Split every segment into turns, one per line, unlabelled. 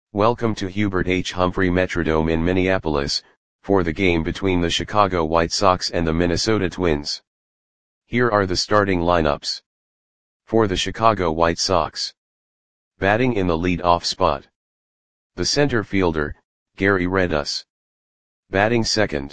Welcome to Hubert H. Humphrey Metrodome in Minneapolis, for the game between the Chicago White Sox and the Minnesota Twins. Here are the starting lineups. For the Chicago White Sox. Batting in the lead-off spot. The center fielder, Gary Redus. Batting second.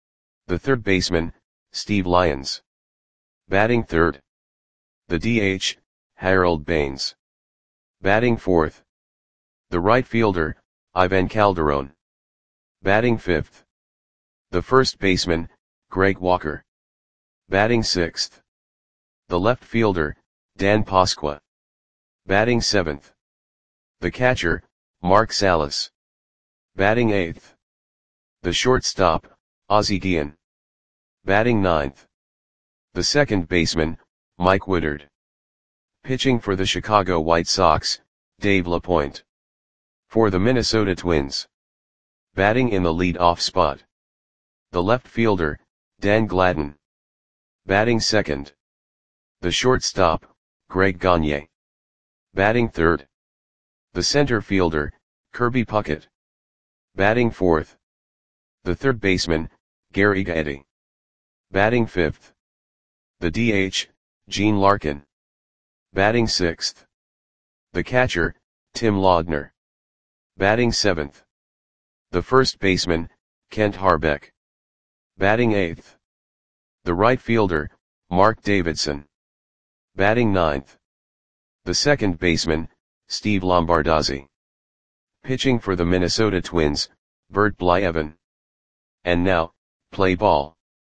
The third baseman, Steve Lyons. Batting third. The DH, Harold Baines. Batting fourth. The right fielder, Ivan Calderon. Batting fifth. The first baseman, Greg Walker. Batting sixth. The left fielder, Dan Pasqua. Batting seventh. The catcher, Mark Salas. Batting eighth. The shortstop, Ozzie Guillen. Batting ninth. The second baseman, Mike Woodard. Pitching for the Chicago White Sox, Dave LaPointe. For the Minnesota Twins. Batting in the lead-off spot. The left fielder, Dan Gladden. Batting second. The shortstop, Greg Gagne. Batting third. The center fielder, Kirby Puckett. Batting fourth. The third baseman, Gary Gaetti. Batting fifth. The DH, Gene Larkin. Batting sixth. The catcher, Tim Laudner. Batting seventh. The first baseman, Kent Harbeck. Batting eighth. The right fielder, Mark Davidson. Batting ninth. The second baseman, Steve Lombardozzi. Pitching for the Minnesota Twins, Bert Blyleven. And now, play ball.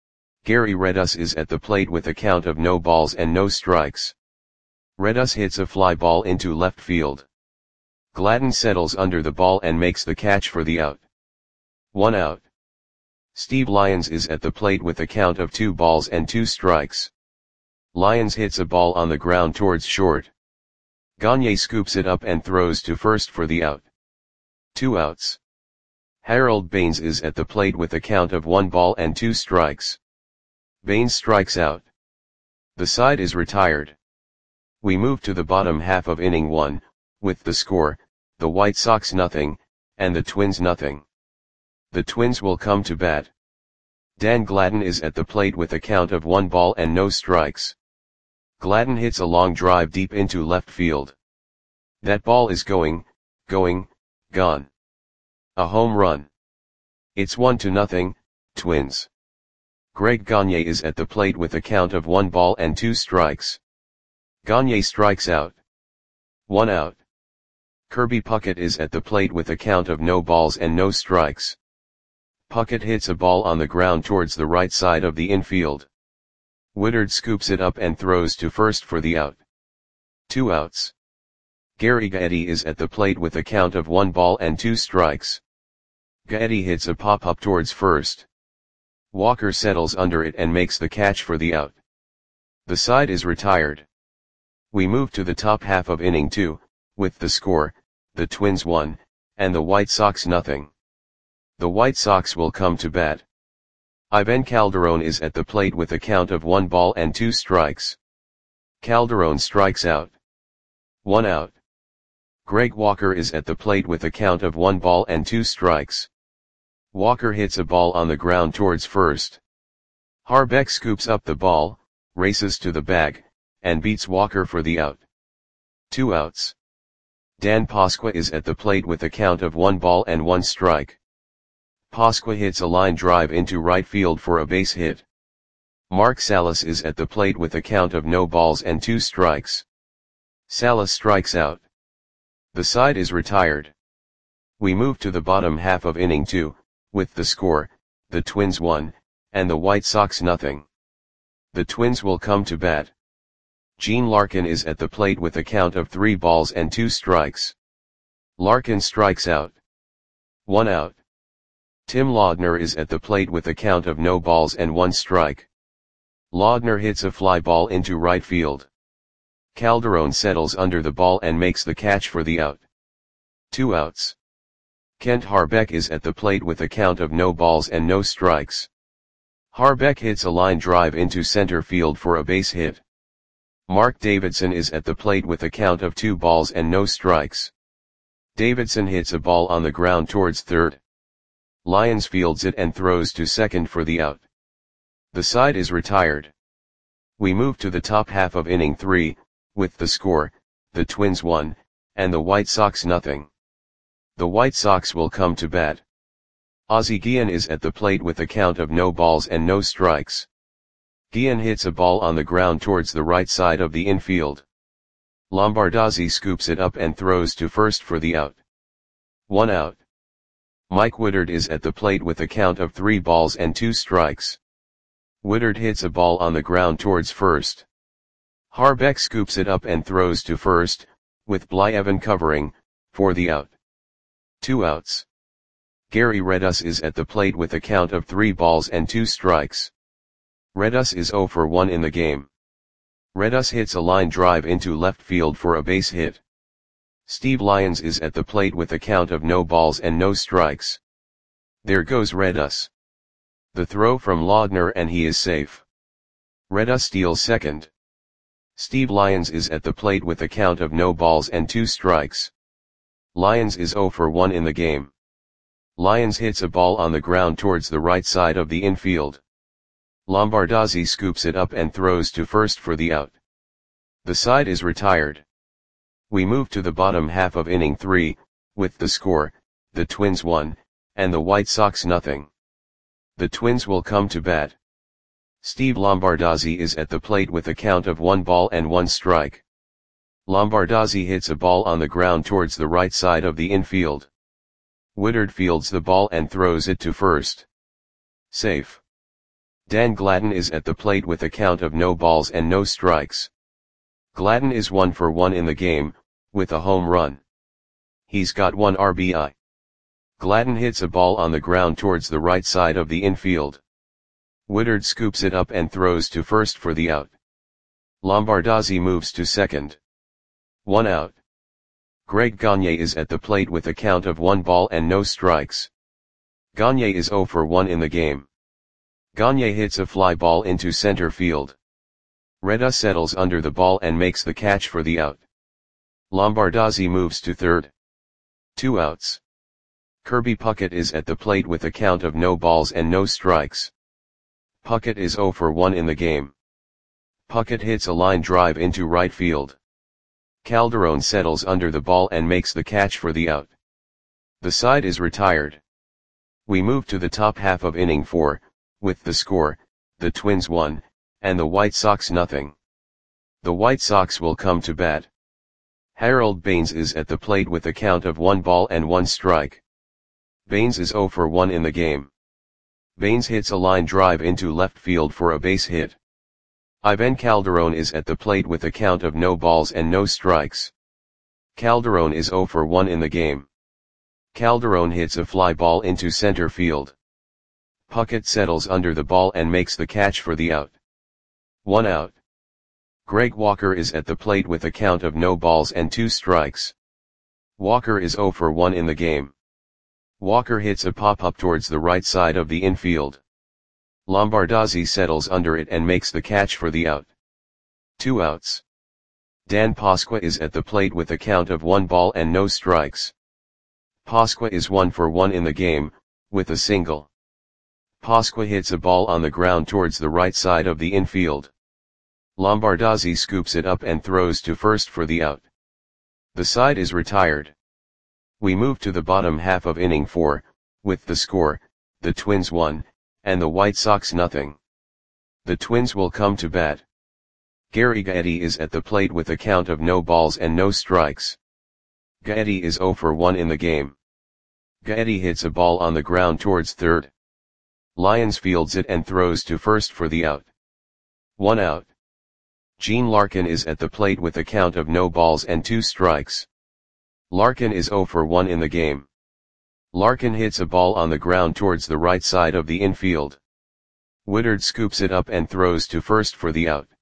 Gary Redus is at the plate with a count of no balls and no strikes. Redus hits a fly ball into left field. Gladden settles under the ball and makes the catch for the out. 1 out. Steve Lyons is at the plate with a count of 2 balls and 2 strikes. Lyons hits a ball on the ground towards short. Gagne scoops it up and throws to first for the out. 2 outs. Harold Baines is at the plate with a count of 1 ball and 2 strikes. Baines strikes out. The side is retired. We move to the bottom half of inning 1, with the score, the White Sox nothing, and the Twins nothing. The Twins will come to bat. Dan Gladden is at the plate with a count of 1 ball and no strikes. Gladden hits a long drive deep into left field. That ball is gone. A home run. It's 1-0, Twins. Greg Gagne is at the plate with a count of 1 ball and 2 strikes. Gagne strikes out. 1 out. Kirby Puckett is at the plate with a count of no balls and no strikes. Puckett hits a ball on the ground towards the right side of the infield. Woodard scoops it up and throws to first for the out. 2 outs. Gary Gaetti is at the plate with a count of 1 ball and 2 strikes. Gaetti hits a pop-up towards first. Walker settles under it and makes the catch for the out. The side is retired. We move to the top half of inning 2, with the score, the Twins 1, and the White Sox nothing. The White Sox will come to bat. Ivan Calderon is at the plate with a count of 1 ball and 2 strikes. Calderon strikes out. 1 out. Greg Walker is at the plate with a count of 1 ball and 2 strikes. Walker hits a ball on the ground towards first. Harbeck scoops up the ball, races to the bag, and beats Walker for the out. 2 outs. Dan Pasqua is at the plate with a count of 1 ball and 1 strike. Pasqua hits a line drive into right field for a base hit. Mark Salas is at the plate with a count of no balls and 2 strikes. Salas strikes out. The side is retired. We move to the bottom half of inning 2, with the score, the Twins 1, and the White Sox nothing. The Twins will come to bat. Gene Larkin is at the plate with a count of 3 balls and 2 strikes. Larkin strikes out. 1 out. Tim Laudner is at the plate with a count of no balls and 1 strike. Laudner hits a fly ball into right field. Calderon settles under the ball and makes the catch for the out. 2 outs. Kent Harbeck is at the plate with a count of no balls and no strikes. Harbeck hits a line drive into center field for a base hit. Mark Davidson is at the plate with a count of 2 balls and no strikes. Davidson hits a ball on the ground towards third. Lyons fields it and throws to second for the out. The side is retired. We move to the top half of inning 3, with the score, the Twins 1, and the White Sox nothing. The White Sox will come to bat. Ozzie Guillen is at the plate with a count of no balls and no strikes. Guillen hits a ball on the ground towards the right side of the infield. Lombardozzi scoops it up and throws to first for the out. 1 out. Mike Woodard is at the plate with a count of 3 balls and 2 strikes. Woodard hits a ball on the ground towards first. Harbeck scoops it up and throws to first, with Blyevin covering, for the out. 2 outs. Gary Redus is at the plate with a count of 3 balls and 2 strikes. Redus is 0 for 1 in the game. Redus hits a line drive into left field for a base hit. Steve Lyons is at the plate with a count of no balls and no strikes. There goes Redus. The throw from Laudner and he is safe. Redus steals second. Steve Lyons is at the plate with a count of no balls and 2 strikes. Lyons is 0 for 1 in the game. Lyons hits a ball on the ground towards the right side of the infield. Lombardozzi scoops it up and throws to first for the out. The side is retired. We move to the bottom half of inning 3, with the score, the Twins 1, and the White Sox nothing. The Twins will come to bat. Steve Lombardozzi is at the plate with a count of 1 ball and 1 strike. Lombardozzi hits a ball on the ground towards the right side of the infield. Woodard fields the ball and throws it to first. Safe. Dan Gladden is at the plate with a count of no balls and no strikes. Gladden is 1 for 1 in the game, with a home run. He's got 1 RBI. Gladden hits a ball on the ground towards the right side of the infield. Woodard scoops it up and throws to first for the out. Lombardozzi moves to second. 1 out. Greg Gagne is at the plate with a count of 1 ball and no strikes. Gagne is 0 for 1 in the game. Gagne hits a fly ball into center field. Redus settles under the ball and makes the catch for the out. Lombardozzi moves to third. 2 outs. Kirby Puckett is at the plate with a count of no balls and no strikes. Puckett is 0 for 1 in the game. Puckett hits a line drive into right field. Calderon settles under the ball and makes the catch for the out. The side is retired. We move to the top half of inning 4, with the score, the Twins 1, and the White Sox nothing. The White Sox will come to bat. Harold Baines is at the plate with a count of 1 ball and 1 strike. Baines is 0 for 1 in the game. Baines hits a line drive into left field for a base hit. Ivan Calderon is at the plate with a count of no balls and no strikes. Calderon is 0 for 1 in the game. Calderon hits a fly ball into center field. Puckett settles under the ball and makes the catch for the out. 1 out. Greg Walker is at the plate with a count of no balls and 2 strikes. Walker is 0 for 1 in the game. Walker hits a pop-up towards the right side of the infield. Lombardozzi settles under it and makes the catch for the out. 2 outs. Dan Pasqua is at the plate with a count of 1 ball and no strikes. Pasqua is 1 for 1 in the game, with a single. Pasqua hits a ball on the ground towards the right side of the infield. Lombardozzi scoops it up and throws to first for the out. The side is retired. We move to the bottom half of inning 4, with the score, the Twins 1, and the White Sox nothing. The Twins will come to bat. Gary Gaetti is at the plate with a count of no balls and no strikes. Gaetti is 0 for 1 in the game. Gaetti hits a ball on the ground towards third. Lyons fields it and throws to first for the out. 1 out. Gene Larkin is at the plate with a count of no balls and 2 strikes. Larkin is 0 for 1 in the game. Larkin hits a ball on the ground towards the right side of the infield. Woodard scoops it up and throws to first for the out.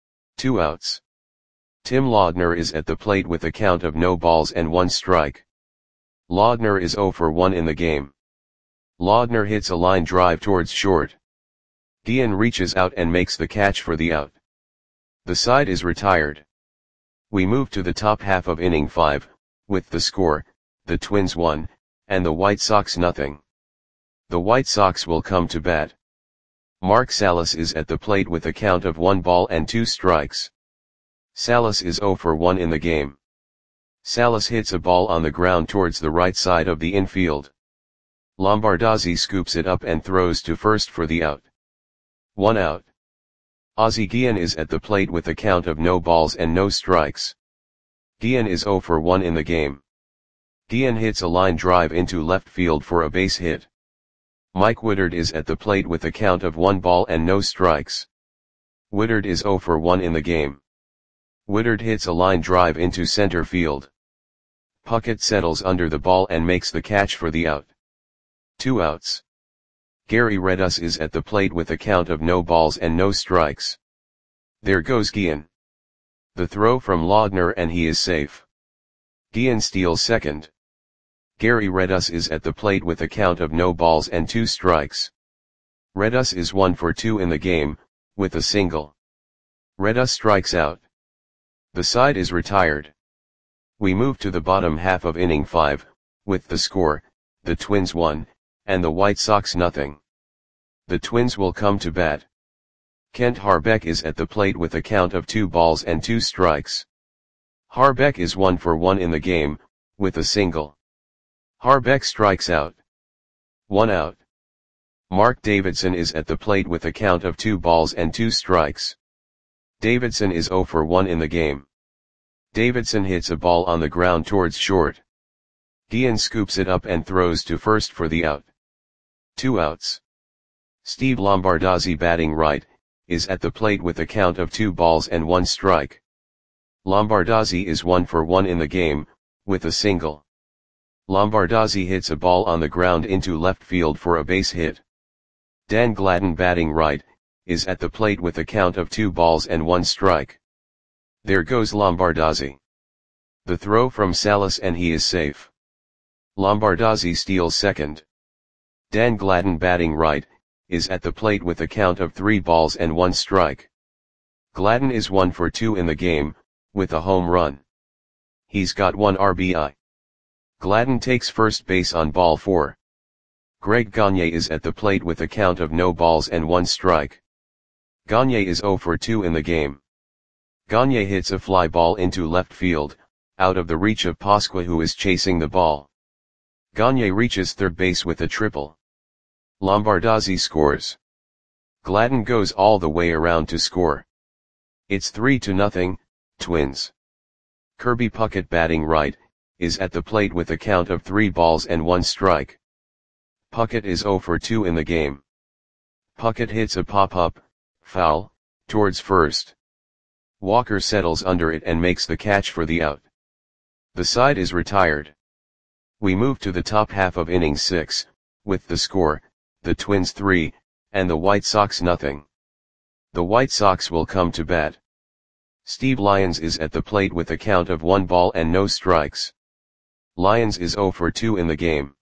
2 outs. Tim Laudner is at the plate with a count of no balls and 1 strike. Laudner is 0 for 1 in the game. Laudner hits a line drive towards short. Guillen reaches out and makes the catch for the out. The side is retired. We move to the top half of inning 5, with the score, the Twins 1, and the White Sox nothing. The White Sox will come to bat. Mark Salas is at the plate with a count of 1 ball and 2 strikes. Salas is 0 for 1 in the game. Salas hits a ball on the ground towards the right side of the infield. Lombardozzi scoops it up and throws to first for the out. 1 out. Ozzie Guillen is at the plate with a count of no balls and no strikes. Guillen is 0 for 1 in the game. Guillen hits a line drive into left field for a base hit. Mike Woodard is at the plate with a count of 1 ball and no strikes. Woodard is 0 for 1 in the game. Woodard hits a line drive into center field. Puckett settles under the ball and makes the catch for the out. 2 outs. Gary Redus is at the plate with a count of no balls and no strikes. There goes Guillen. The throw from Laudner and he is safe. Guillen steals second. Gary Redus is at the plate with a count of no balls and 2 strikes. Redus is 1 for 2 in the game, with a single. Redus strikes out. The side is retired. We move to the bottom half of inning 5, with the score, the Twins 1, and the White Sox nothing. The Twins will come to bat. Kent Harbeck is at the plate with a count of 2 balls and 2 strikes. Harbeck is 1 for 1 in the game, with a single. Harbeck strikes out. 1 out. Mark Davidson is at the plate with a count of 2 balls and 2 strikes. Davidson is 0 for 1 in the game. Davidson hits a ball on the ground towards short. Guillen scoops it up and throws to first for the out. 2 outs. Steve Lombardozzi, batting right, is at the plate with a count of 2 balls and 1 strike. Lombardozzi is 1 for 1 in the game, with a single. Lombardozzi hits a ball on the ground into left field for a base hit. Dan Gladden, batting right, is at the plate with a count of 2 balls and 1 strike. There goes Lombardozzi. The throw from Salas and he is safe. Lombardozzi steals second. Dan Gladden, batting right, is at the plate with a count of 3 balls and 1 strike. Gladden is 1 for 2 in the game, with a home run. He's got 1 RBI. Gladden takes first base on ball 4. Greg Gagne is at the plate with a count of no balls and 1 strike. Gagne is 0 for 2 in the game. Gagne hits a fly ball into left field, out of the reach of Pasqua, who is chasing the ball. Gagne reaches third base with a triple. Lombardozzi scores. Gladden goes all the way around to score. It's 3-0, Twins. Kirby Puckett, batting right, is at the plate with a count of 3 balls and 1 strike. Puckett is 0 for 2 in the game. Puckett hits a pop-up, foul, towards first. Walker settles under it and makes the catch for the out. The side is retired. We move to the top half of inning 6, with the score, the Twins 3, and the White Sox nothing. The White Sox will come to bat. Steve Lyons is at the plate with a count of 1 ball and no strikes. Lyons is 0 for 2 in the game.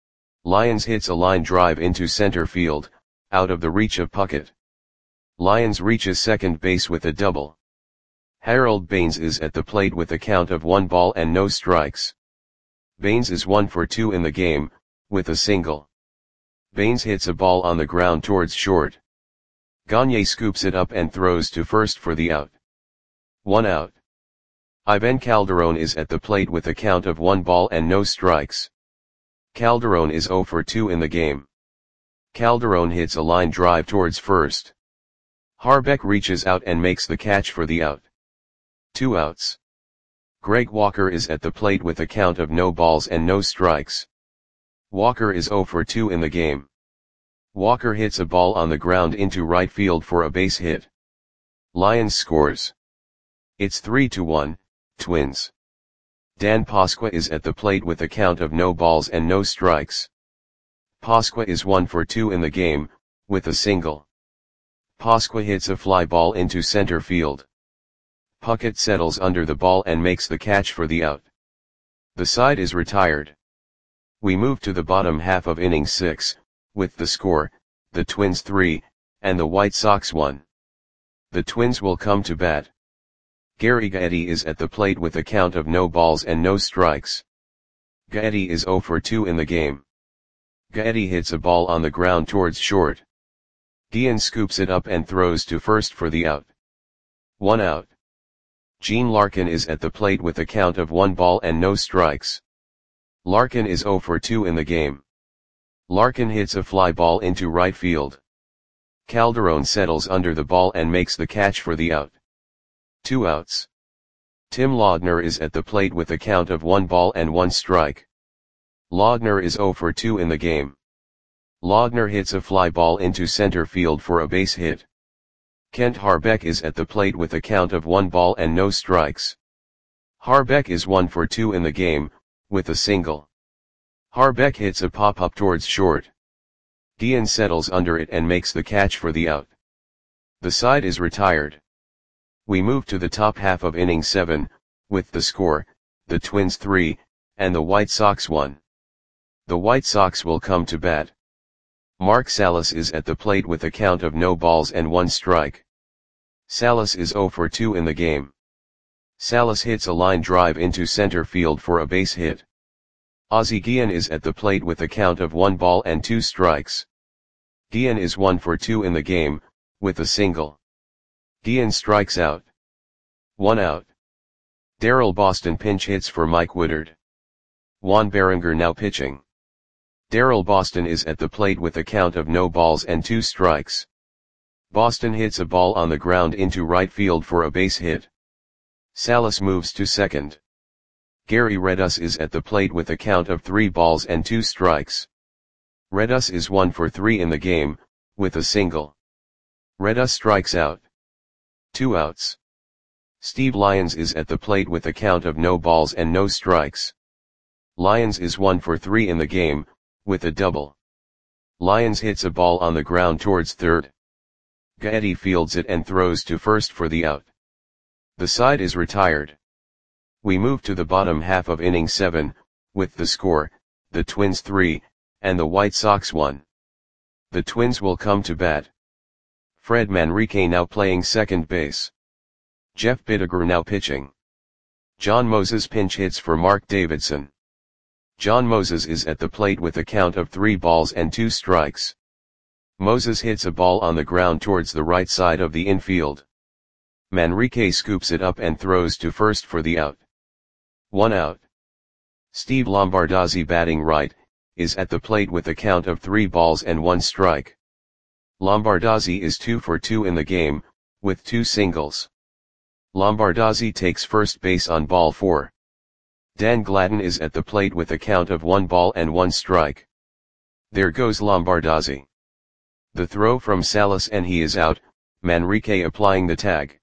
Lyons hits a line drive into center field, out of the reach of Puckett. Lyons reaches second base with a double. Harold Baines is at the plate with a count of 1 ball and no strikes. Baines is 1 for 2 in the game, with a single. Baines hits a ball on the ground towards short. Gagne scoops it up and throws to first for the out. 1 out. Ivan Calderon is at the plate with a count of 1 ball and no strikes. Calderon is 0 for 2 in the game. Calderon hits a line drive towards first. Harbeck reaches out and makes the catch for the out. 2 outs. Greg Walker is at the plate with a count of no balls and no strikes. Walker is 0 for 2 in the game. Walker hits a ball on the ground into right field for a base hit. Lyons scores. It's 3-1, Twins. Dan Pasqua is at the plate with a count of no balls and no strikes. Pasqua is 1 for 2 in the game, with a single. Pasqua hits a fly ball into center field. Puckett settles under the ball and makes the catch for the out. The side is retired. We move to the bottom half of inning 6, with the score, the Twins 3, and the White Sox 1. The Twins will come to bat. Gary Gaetti is at the plate with a count of no balls and no strikes. Gaetti is 0 for 2 in the game. Gaetti hits a ball on the ground towards short. Guillen scoops it up and throws to first for the out. 1 out. Gene Larkin is at the plate with a count of 1 ball and no strikes. Larkin is 0 for 2 in the game. Larkin hits a fly ball into right field. Calderon settles under the ball and makes the catch for the out. 2 outs. Tim Laudner is at the plate with a count of 1 ball and 1 strike. Laudner is 0 for 2 in the game. Laudner hits a fly ball into center field for a base hit. Kent Harbeck is at the plate with a count of 1 ball and no strikes. Harbeck is 1 for 2 in the game, with a single. Harbeck hits a pop-up towards short. Guillen settles under it and makes the catch for the out. The side is retired. We move to the top half of inning 7, with the score, the Twins 3, and the White Sox 1. The White Sox will come to bat. Mark Salas is at the plate with a count of no balls and 1 strike. Salas is 0 for 2 in the game. Salas hits a line drive into center field for a base hit. Ozzie Guillen is at the plate with a count of 1 ball and 2 strikes. Guillen is 1 for 2 in the game, with a single. Guillen strikes out. 1 out. Darrell Boston pinch hits for Mike Woodard. Juan Berenger now pitching. Darrell Boston is at the plate with a count of no balls and 2 strikes. Boston hits a ball on the ground into right field for a base hit. Salas moves to second. Gary Redus is at the plate with a count of 3 balls and 2 strikes. Redus is 1 for 3 in the game, with a single. Redus strikes out. 2 outs. Steve Lyons is at the plate with a count of no balls and no strikes. Lyons is 1 for 3 in the game, with a double. Lyons hits a ball on the ground towards third. Gaetti fields it and throws to first for the out. The side is retired. We move to the bottom half of inning 7, with the score, the Twins 3, and the White Sox 1. The Twins will come to bat. Fred Manrique now playing second base. Jeff Bidiger now pitching. John Moses pinch hits for Mark Davidson. John Moses is at the plate with a count of 3 balls and 2 strikes. Moses hits a ball on the ground towards the right side of the infield. Manrique scoops it up and throws to first for the out. 1 out. Steve Lombardozzi batting right, is at the plate with a count of 3 balls and 1 strike. Lombardozzi is 2 for 2 in the game, with 2 singles. Lombardozzi takes first base on ball 4. Dan Gladden is at the plate with a count of 1 ball and 1 strike. There goes Lombardozzi. The throw from Salas and he is out, Manrique applying the tag.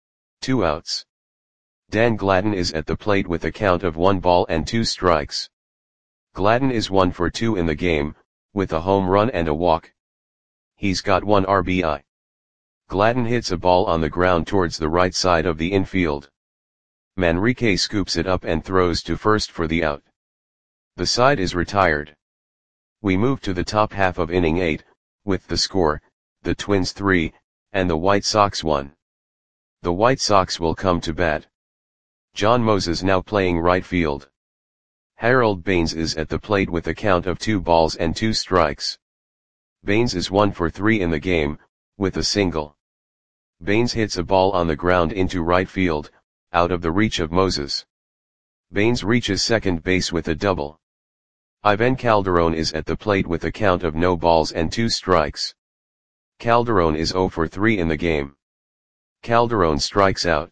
2 outs. Dan Gladden is at the plate with a count of 1 ball and 2 strikes. Gladden is 1 for 2 in the game, with a home run and a walk. He's got 1 RBI. Gladden hits a ball on the ground towards the right side of the infield. Manrique scoops it up and throws to first for the out. The side is retired. We move to the top half of inning 8, with the score, the Twins 3, and the White Sox 1. The White Sox will come to bat. John Moses now playing right field. Harold Baines is at the plate with a count of 2 balls and 2 strikes. Baines is 1 for 3 in the game, with a single. Baines hits a ball on the ground into right field, out of the reach of Moses. Baines reaches second base with a double. Ivan Calderon is at the plate with a count of no balls and 2 strikes. Calderon is 0 for 3 in the game. Calderon strikes out.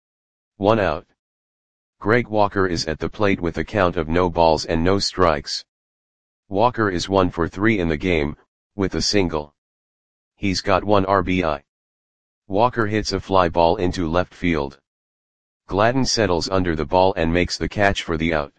1 out. Greg Walker is at the plate with a count of no balls and no strikes. Walker is 1 for 3 in the game, with a single. He's got 1 RBI. Walker hits a fly ball into left field. Gladden settles under the ball and makes the catch for the out.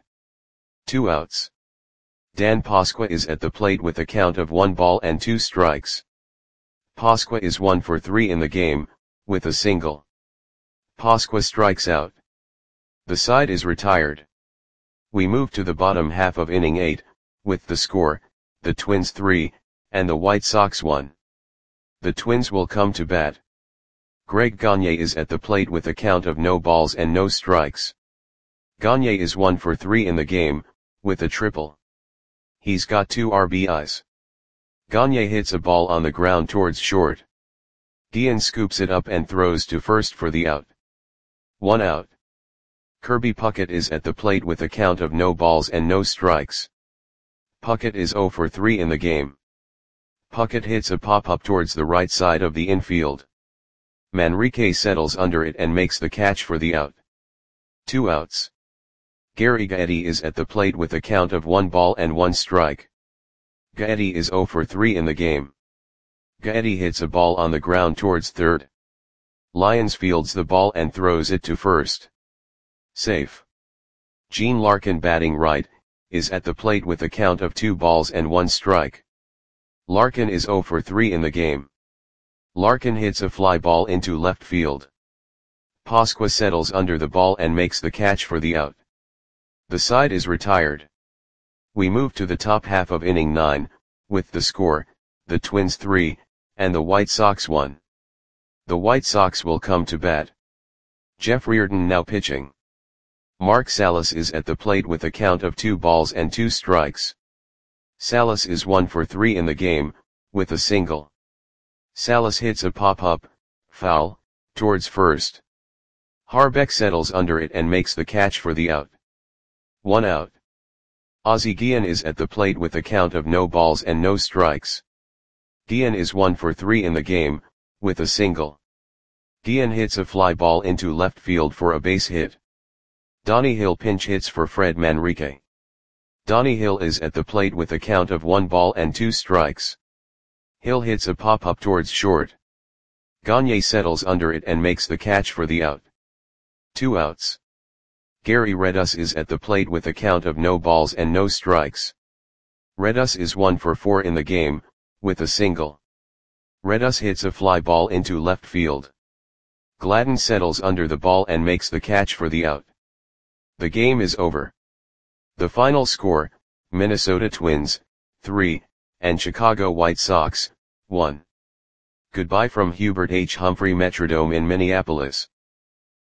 2 outs. Dan Pasqua is at the plate with a count of 1 ball and 2 strikes. Pasqua is 1 for 3 in the game, with a single. Pasqua strikes out. The side is retired. We move to the bottom half of inning 8, with the score, the Twins 3, and the White Sox 1. The Twins will come to bat. Greg Gagne is at the plate with a count of no balls and no strikes. Gagne is 1 for 3 in the game, with a triple. He's got 2 RBIs. Gagne hits a ball on the ground towards short. Guillen scoops it up and throws to first for the out. 1 out. Kirby Puckett is at the plate with a count of no balls and no strikes. Puckett is 0 for 3 in the game. Puckett hits a pop-up towards the right side of the infield. Manrique settles under it and makes the catch for the out. 2 outs. Gary Gaetti is at the plate with a count of 1 ball and 1 strike. Gaetti is 0 for 3 in the game. Gaetti hits a ball on the ground towards third. Lyons fields the ball and throws it to first. Safe. Gene Larkin, batting right, is at the plate with a count of 2 balls and 1 strike. Larkin is 0 for 3 in the game. Larkin hits a fly ball into left field. Pasqua settles under the ball and makes the catch for the out. The side is retired. We move to the top half of inning 9, with the score, the Twins 3, and the White Sox 1. The White Sox will come to bat. Jeff Reardon now pitching. Mark Salas is at the plate with a count of 2 balls and 2 strikes. Salas is 1 for 3 in the game, with a single. Salas hits a pop-up, foul, towards first. Harbeck settles under it and makes the catch for the out. 1 out. Ozzie Guillen is at the plate with a count of no balls and no strikes. Guillen is 1 for 3 in the game, with a single. Guillen hits a fly ball into left field for a base hit. Donnie Hill pinch hits for Fred Manrique. Donnie Hill is at the plate with a count of 1 ball and 2 strikes. Hill hits a pop-up towards short. Gagne settles under it and makes the catch for the out. 2 outs. Gary Redus is at the plate with a count of no balls and no strikes. Redus is 1 for 4 in the game, with a single. Redus hits a fly ball into left field. Gladden settles under the ball and makes the catch for the out. The game is over. The final score, Minnesota Twins, 3, and Chicago White Sox, 1. Goodbye from Hubert H. Humphrey Metrodome in Minneapolis.